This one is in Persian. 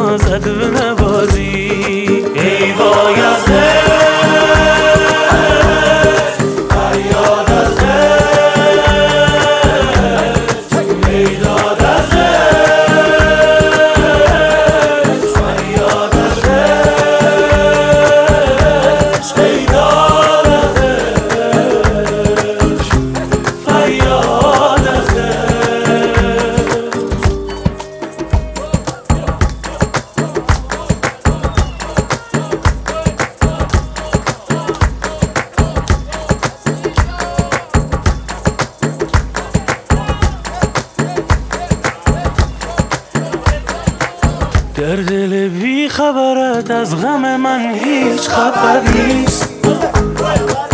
نازد بنوازی. ای وای از فریاد از بیداد از فریاد از بیداد از فریاد از در دل بی خبرت از غم من هیچ خبر نیست.